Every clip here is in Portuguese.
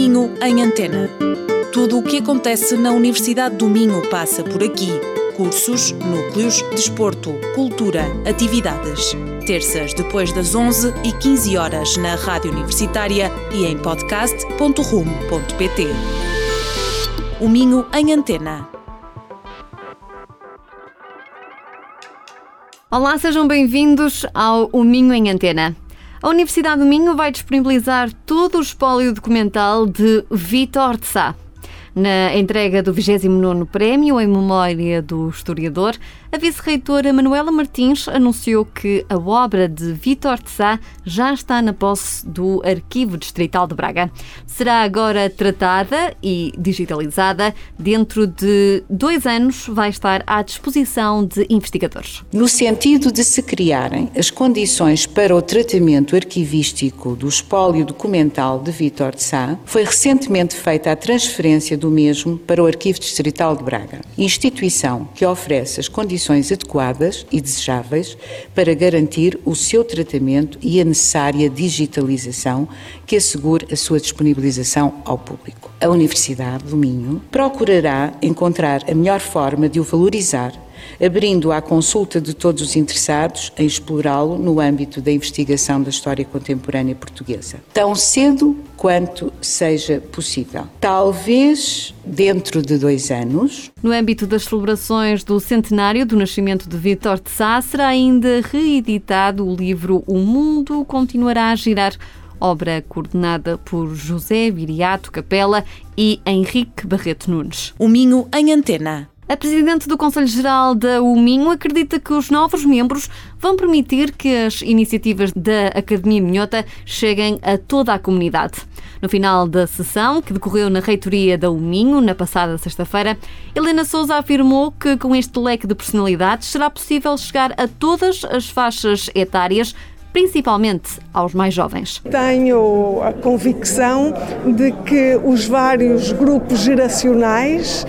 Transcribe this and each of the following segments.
Minho em Antena. Tudo o que acontece na Universidade do Minho passa por aqui. Cursos, núcleos, desporto, cultura, atividades. Terças depois das 11 e 15 horas na Rádio Universitária e em podcast.rum.pt. O Minho em Antena. Olá, sejam bem-vindos ao O Minho em Antena. A Universidade do Minho vai disponibilizar todo o espólio documental de Vítor de Sá. Na entrega do 29º Prémio em memória do historiador, a vice-reitora Manuela Martins anunciou que a obra de Vítor de Sá já está na posse do Arquivo Distrital de Braga. Será agora tratada e digitalizada. Dentro de 2 anos vai estar à disposição de investigadores. No sentido de se criarem as condições para o tratamento arquivístico do espólio documental de Vítor de Sá, foi recentemente feita a transferência do mesmo para o Arquivo Distrital de Braga, instituição que oferece as condições adequadas e desejáveis para garantir o seu tratamento e a necessária digitalização que assegure a sua disponibilização ao público. A Universidade do Minho procurará encontrar a melhor forma de o valorizar, abrindo à consulta de todos os interessados em explorá-lo no âmbito da investigação da história contemporânea portuguesa, tão cedo quanto seja possível. Talvez dentro de 2 anos. No âmbito das celebrações do centenário do nascimento de Vítor de Sá, será ainda reeditado o livro O Mundo Continuará a Girar, obra coordenada por José Viriato Capela e Henrique Barreto Nunes. O Minho em Antena. A Presidente do Conselho Geral da UMinho acredita que os novos membros vão permitir que as iniciativas da Academia Minhota cheguem a toda a comunidade. No final da sessão, que decorreu na reitoria da UMinho, na passada sexta-feira, Helena Sousa afirmou que com este leque de personalidades será possível chegar a todas as faixas etárias, principalmente aos mais jovens. Tenho a convicção de que os vários grupos geracionais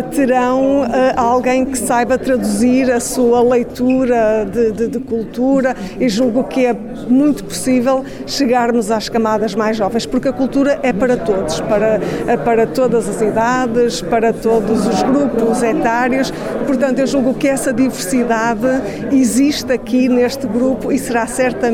terão alguém que saiba traduzir a sua leitura de cultura e julgo que é muito possível chegarmos às camadas mais jovens, porque a cultura é para todos, para todas as idades, para todos os grupos etários. Portanto, eu julgo que essa diversidade existe aqui neste grupo e será certamente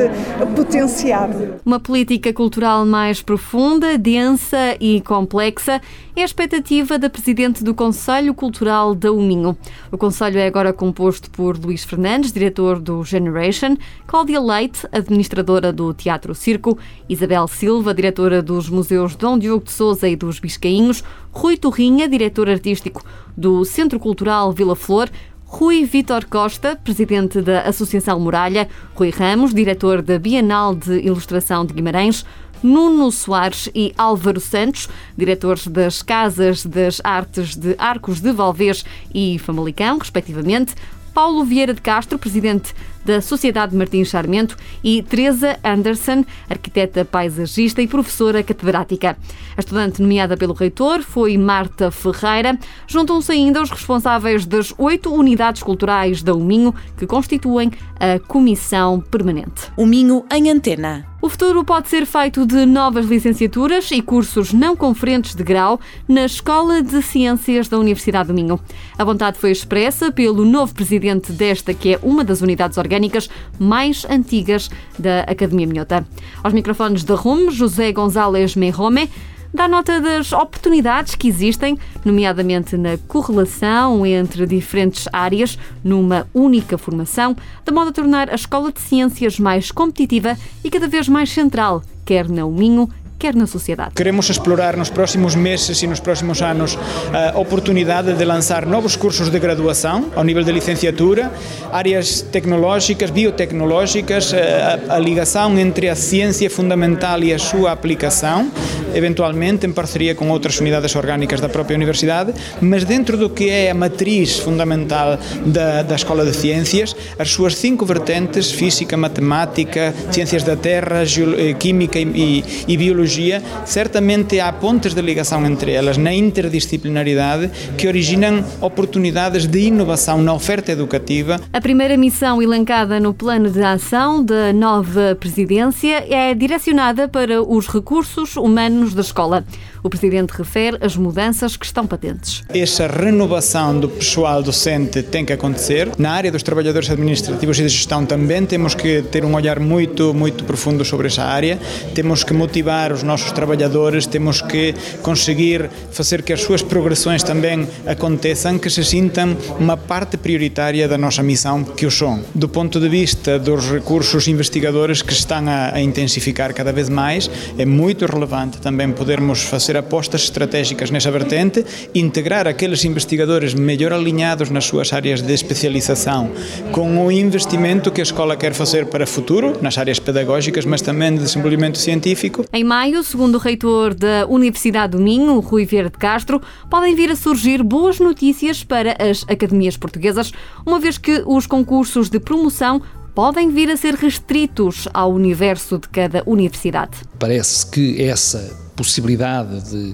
potenciado. Uma política cultural mais profunda, densa e complexa é a expectativa da Presidente do Conselho Cultural da UMinho. O Conselho é agora composto por Luís Fernandes, diretor do Generation, Cláudia Leite, administradora do Teatro Circo, Isabel Silva, diretora dos Museus Dom Diogo de Sousa e dos Biscainhos, Rui Torrinha, diretor artístico do Centro Cultural Vila Flor, Rui Vítor Costa, presidente da Associação Muralha, Rui Ramos, diretor da Bienal de Ilustração de Guimarães, Nuno Soares e Álvaro Santos, diretores das Casas das Artes de Arcos de Valdez e Famalicão, respectivamente, Paulo Vieira de Castro, presidente da Sociedade Martins Sarmento, e Teresa Anderson, arquiteta paisagista e professora catedrática. A estudante nomeada pelo reitor foi Marta Ferreira. Juntam-se ainda os responsáveis das 8 unidades culturais da UMinho, que constituem a Comissão Permanente. O Minho em Antena. O futuro pode ser feito de novas licenciaturas e cursos não conferentes de grau na Escola de Ciências da Universidade do Minho. A vontade foi expressa pelo novo presidente desta, que é uma das unidades orgânicas mais antigas da Academia Minhota. Aos microfones da RUM, José González Merrome dá nota das oportunidades que existem, nomeadamente na correlação entre diferentes áreas numa única formação, de modo a tornar a Escola de Ciências mais competitiva e cada vez mais central, quer na UMinho, quer na sociedade. Queremos explorar nos próximos meses e nos próximos anos a oportunidade de lançar novos cursos de graduação ao nível de licenciatura, áreas tecnológicas, biotecnológicas, a ligação entre a ciência fundamental e a sua aplicação, eventualmente em parceria com outras unidades orgânicas da própria universidade, mas dentro do que é a matriz fundamental da Escola de Ciências, as suas 5 vertentes, física, matemática, ciências da terra, química e biologia, tecnologia, certamente há pontos de ligação entre elas, na interdisciplinaridade, que originam oportunidades de inovação na oferta educativa. A primeira missão elencada no plano de ação da nova presidência é direcionada para os recursos humanos da escola. O Presidente refere as mudanças que estão patentes. Essa renovação do pessoal docente tem que acontecer. Na área dos trabalhadores administrativos e de gestão também temos que ter um olhar muito profundo sobre essa área. Temos que motivar os nossos trabalhadores, temos que conseguir fazer que as suas progressões também aconteçam, que se sintam uma parte prioritária da nossa missão, que o são. Do ponto de vista dos recursos investigadores que estão a intensificar cada vez mais, é muito relevante também podermos fazer apostas estratégicas nessa vertente, integrar aqueles investigadores melhor alinhados nas suas áreas de especialização com o investimento que a escola quer fazer para o futuro, nas áreas pedagógicas, mas também de desenvolvimento científico. Em maio, segundo o reitor da Universidade do Minho, Rui Vieira de Castro, podem vir a surgir boas notícias para as academias portuguesas, uma vez que os concursos de promoção podem vir a ser restritos ao universo de cada universidade. Parece que essa possibilidade de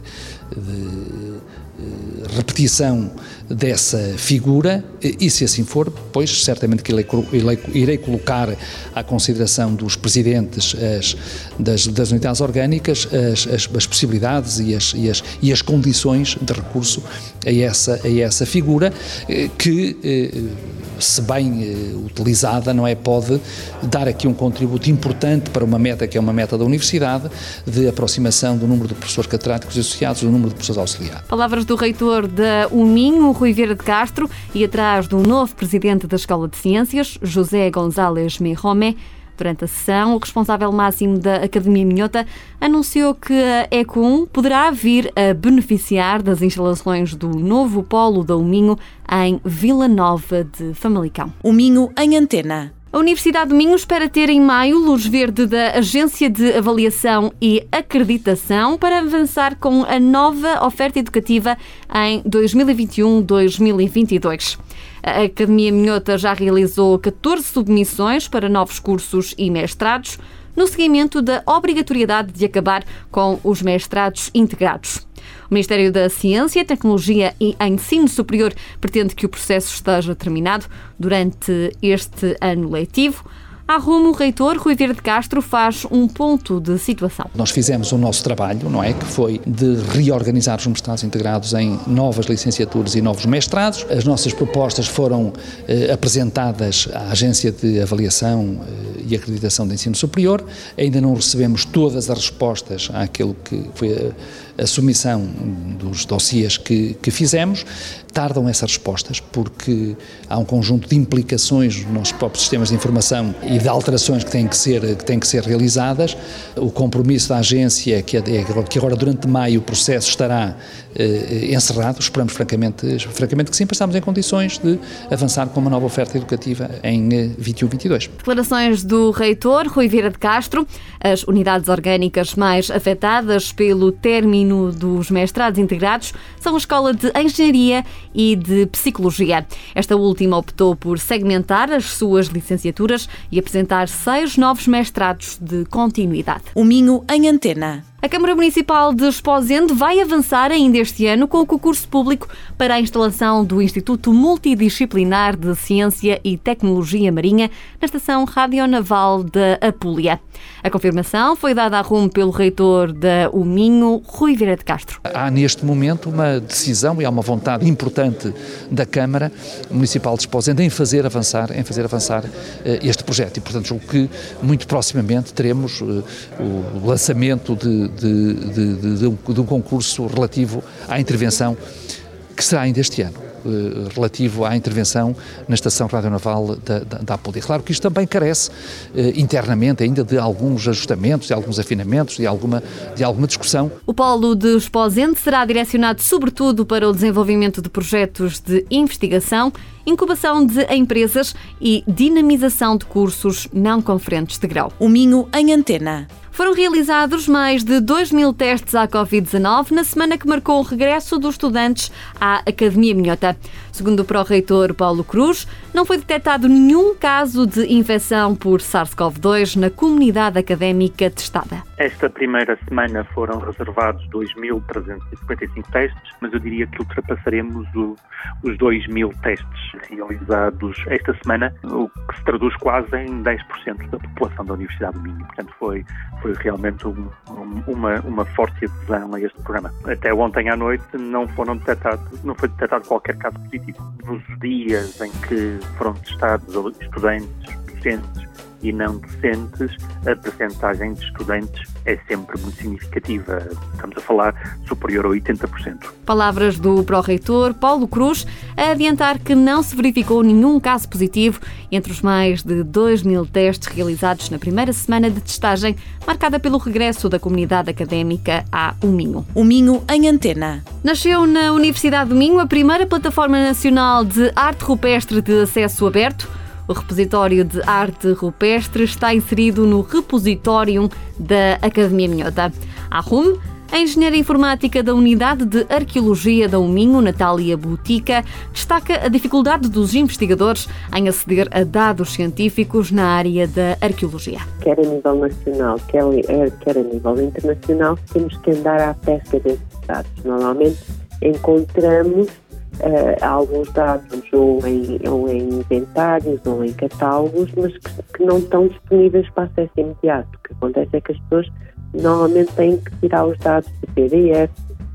repetição dessa figura, e se assim for, pois certamente que irei colocar à consideração dos presidentes das unidades orgânicas as possibilidades e as condições de recurso a essa figura que, se bem utilizada, não é, pode dar aqui um contributo importante para uma meta que é uma meta da universidade, de aproximação do número de professores catedráticos e associados do número de professores auxiliares. Palavras do reitor da UMINHO, Rui Vieira de Castro, e atrás do novo presidente da Escola de Ciências, José González Mirromé. Durante a sessão, o responsável máximo da Academia Minhota anunciou que a ECUM poderá vir a beneficiar das instalações do novo polo da UMINHO em Vila Nova de Famalicão. O Minho em Antena. A Universidade do Minho espera ter em maio luz verde da Agência de Avaliação e Acreditação para avançar com a nova oferta educativa em 2021-2022. A Academia Minhota já realizou 14 submissões para novos cursos e mestrados, no seguimento da obrigatoriedade de acabar com os mestrados integrados. O Ministério da Ciência, Tecnologia e Ensino Superior pretende que o processo esteja terminado durante este ano letivo. À rumo, o reitor Rui Vieira de Castro faz um ponto de situação. Nós fizemos o nosso trabalho, não é? Que foi de reorganizar os mestrados integrados em novas licenciaturas e novos mestrados. As nossas propostas foram apresentadas à Agência de Avaliação e Acreditação de Ensino Superior. Ainda não recebemos todas as respostas àquilo que foi a submissão dos dossiês que fizemos. Tardam essas respostas porque há um conjunto de implicações nos nossos próprios sistemas de informação e de alterações que têm que ser realizadas. O compromisso da agência é que agora durante maio o processo estará encerrado. Esperamos francamente que sim, para estarmos em condições de avançar com uma nova oferta educativa em 21-22. Declarações do reitor Rui Vieira de Castro. As unidades orgânicas mais afetadas pelo término dos mestrados integrados são a Escola de Engenharia e de Psicologia. Esta última optou por segmentar as suas licenciaturas e apresentar 6 novos mestrados de continuidade. O Minho em Antena. A Câmara Municipal de Esposende vai avançar ainda este ano com o concurso público para a instalação do Instituto Multidisciplinar de Ciência e Tecnologia Marinha na Estação Radionaval da Apulia. A confirmação foi dada a rumo pelo reitor da UMINHO, Rui Vieira de Castro. Há neste momento uma decisão e há uma vontade importante da Câmara Municipal de Esposende em fazer avançar este projeto e, portanto, julgo que muito proximamente teremos o lançamento de um concurso relativo à intervenção, que será ainda este ano, relativo à intervenção na Estação Radionaval da Apulia. Claro que isto também carece internamente ainda de alguns ajustamentos, de alguns afinamentos, de alguma discussão. O Polo de Esposende será direcionado sobretudo para o desenvolvimento de projetos de investigação, incubação de empresas e dinamização de cursos não conferentes de grau. O Minho em Antena. Foram realizados mais de 2.000 testes à Covid-19 na semana que marcou o regresso dos estudantes à Academia Minhota. Segundo o pró-reitor Paulo Cruz, não foi detectado nenhum caso de infecção por SARS-CoV-2 na comunidade académica testada. Esta primeira semana foram reservados 2.355 testes, mas eu diria que ultrapassaremos os 2.000 testes realizados esta semana, o que se traduz quase em 10% da população da Universidade do Minho. Portanto, foi realmente uma forte adesão a este programa. Até ontem à noite não foi detectado qualquer caso positivo. Nos dias em que foram testados estudantes, docentes e não docentes, a percentagem de estudantes é sempre muito significativa. Estamos a falar superior a 80%. Palavras do pró-reitor Paulo Cruz a adiantar que não se verificou nenhum caso positivo entre os mais de 2.000 testes realizados na primeira semana de testagem, marcada pelo regresso da comunidade académica à Minho. O Minho em Antena. Nasceu na Universidade do Minho a primeira plataforma nacional de arte rupestre de acesso aberto. O repositório de arte rupestre está inserido no repositório da Academia Minhota. A RUM, a engenheira informática da Unidade de Arqueologia da Minho, Natália Butica, destaca a dificuldade dos investigadores em aceder a dados científicos na área da arqueologia. Quer a nível nacional, quer a nível internacional, temos que andar à pesca desses dados. Normalmente encontramos alguns dados ou em inventários ou em catálogos, mas que não estão disponíveis para acesso imediato. O que acontece é que as pessoas normalmente têm que tirar os dados de PDF,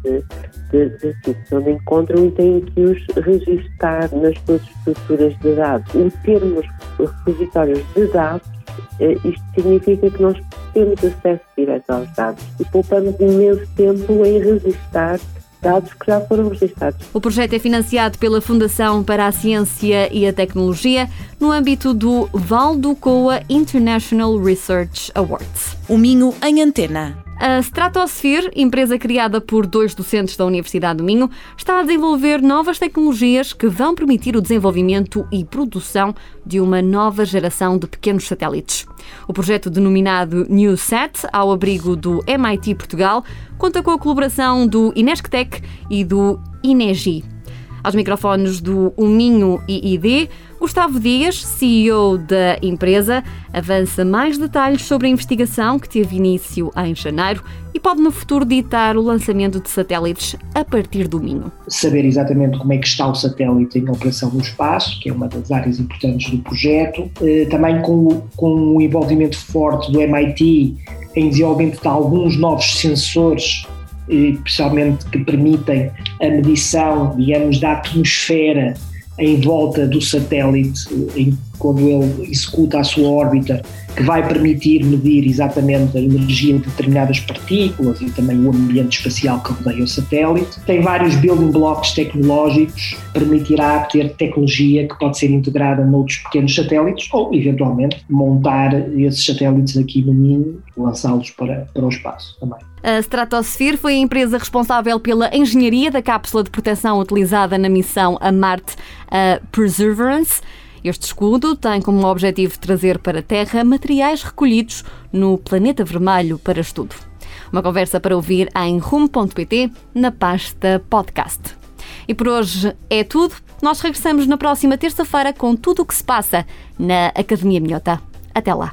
de sítios onde encontram e têm que os registar nas suas estruturas de dados. O termos repositórios de dados, isto significa que nós temos acesso direto aos dados e poupamos imenso tempo em registar dados que já foram registados. O projeto é financiado pela Fundação para a Ciência e a Tecnologia no âmbito do Valdo Coa International Research Awards. O Minho em Antena. A Stratosphere, empresa criada por 2 docentes da Universidade do Minho, está a desenvolver novas tecnologias que vão permitir o desenvolvimento e produção de uma nova geração de pequenos satélites. O projeto denominado NewSat, ao abrigo do MIT Portugal, conta com a colaboração do Inesctec e do INEGI. Aos microfones do Minho IID, Gustavo Dias, CEO da empresa, avança mais detalhes sobre a investigação que teve início em janeiro e pode no futuro ditar o lançamento de satélites a partir do Minho. Saber exatamente como é que está o satélite em operação no espaço, que é uma das áreas importantes do projeto, também com o envolvimento forte do MIT em desenvolvimento de alguns novos sensores, especialmente que permitem a medição, digamos, da atmosfera em volta do satélite, quando ele executa a sua órbita, que vai permitir medir exatamente a energia de determinadas partículas e também o ambiente espacial que rodeia o satélite. Tem vários building blocks tecnológicos, permitirá ter tecnologia que pode ser integrada noutros pequenos satélites ou, eventualmente, montar esses satélites aqui no Minho, lançá-los para o espaço também. A Stratosphere foi a empresa responsável pela engenharia da cápsula de proteção utilizada na missão a Marte, a Perseverance. Este escudo tem como objetivo trazer para a Terra materiais recolhidos no planeta vermelho para estudo. Uma conversa para ouvir em rum.pt, na pasta podcast. E por hoje é tudo. Nós regressamos na próxima terça-feira com tudo o que se passa na Academia Minhota. Até lá.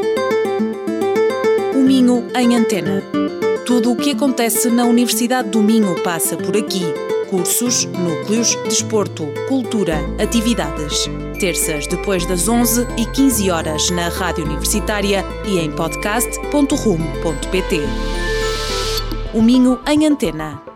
O Minho em Antena. Tudo o que acontece na Universidade do Minho passa por aqui. Cursos, núcleos, desporto, cultura, atividades. Terças depois das 11 e 15 horas na Rádio Universitária e em podcast.rum.pt. O Minho em Antena.